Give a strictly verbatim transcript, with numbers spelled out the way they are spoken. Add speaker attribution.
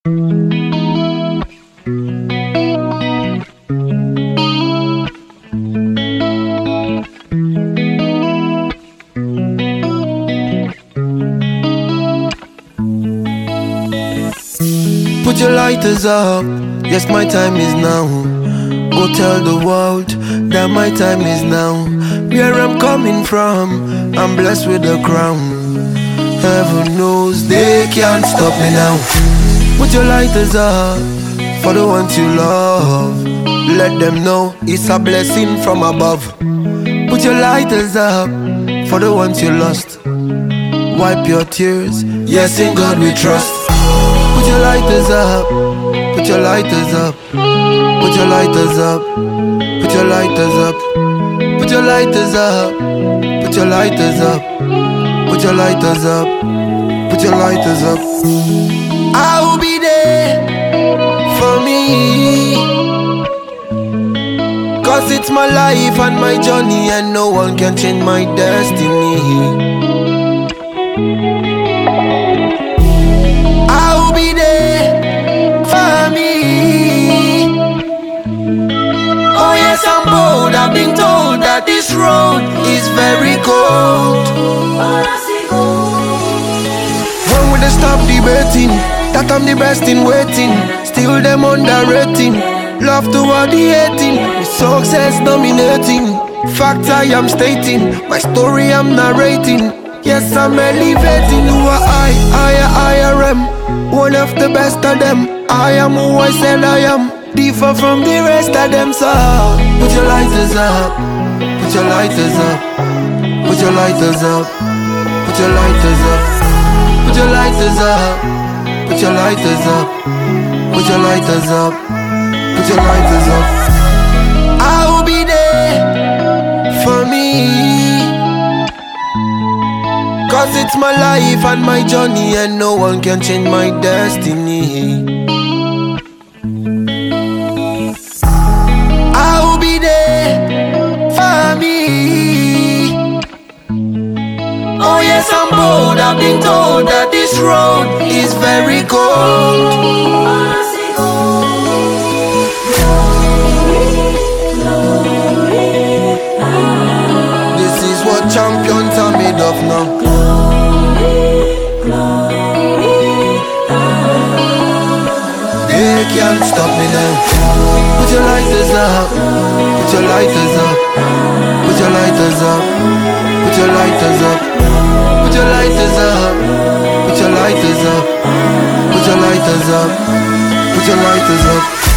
Speaker 1: Put your lighters up, yes my time is now. Go tell the world that my time is now. Where I'm coming from, I'm blessed with a crown. Heaven knows they can't stop me now. Put your lighters up for the ones you love. Let them know it's a blessing from above. Put your lighters up for the ones you lost. Wipe your tears, yes in God we trust. Put your lighters up, put your lighters up, put your lighters up, put your lighters up, put your lighters up, put your lighters up, put your lighters up, put your lighters up. I will be there for me, cause it's my life and my journey, and no one can change my destiny. I've been told that this road is very cold. When will they stop debating that I'm the best in waiting? Still them underrating, love toward the hating, with success dominating. Facts I am stating, my story I'm narrating. Yes, I'm elevating. Who are I? I, I, I am one of the best of them. I am who I said I am, differ from the rest of them, so put your lighters up, put your lighters up, put your lighters up, put your lighters up, put your lighters up, put your lighters up, put your lighters up, put your lighters up. I will be there for me, cause it's my life and my journey, and no one can change my destiny. I'm bold, I've been told that this road is very cold. This is what champions are made of now. They can't stop me now. Put your lighters up, put your lighters up, put your lighters up, put your lighters up. Put your lighters up, put your lighters up, put your lighters up, put your lighters up.